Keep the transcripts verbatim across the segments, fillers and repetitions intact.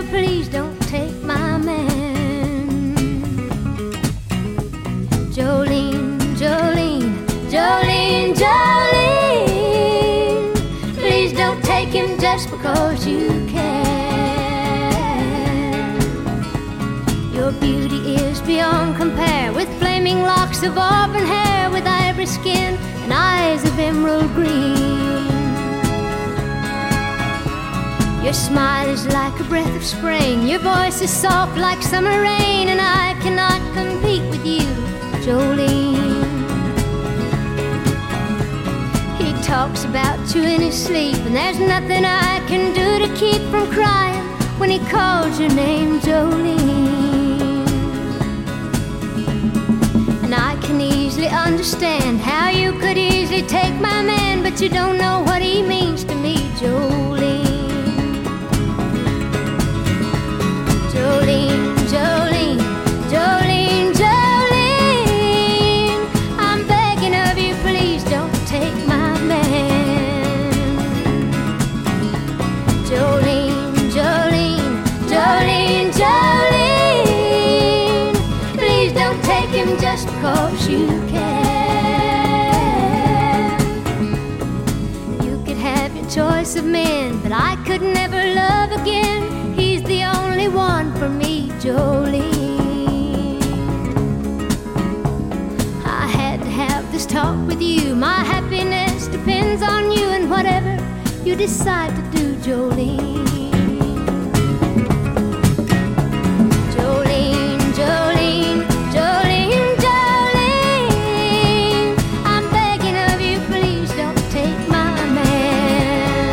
please don't take my man. Jolene, Jolene, Jolene, Jolene, please don't take him just because you can. Your beauty is beyond compare, with flaming locks of auburn hair, with ivory skin and eyes of emerald green. Your smile is like a breath of spring, your voice is soft like summer rain, and I cannot compete with you, Jolene. He talks about you in his sleep, and there's nothing I can do to keep from crying when he calls your name, Jolene. And I can easily understand how you could easily take my man, but you don't know what he means to me, Jolene. Jolene, Jolene, Jolene, Jolene, I'm begging of you, please don't take my man. Jolene, Jolene, Jolene, Jolene, please don't take him just because you can. You could have your choice of men, but I could never love again. He's the only one for me, Jolene. I had to have this talk with you. My happiness depends on you, and whatever you decide to do, Jolene. Jolene, Jolene, Jolene, Jolene, I'm begging of you, please don't take my man.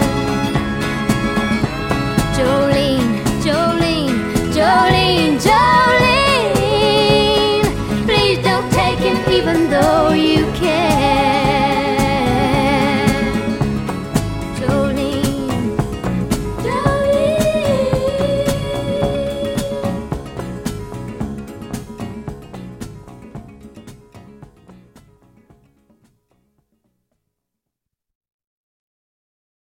Jolene, Jolene, Jolene, Jolene, please don't take him even though you can.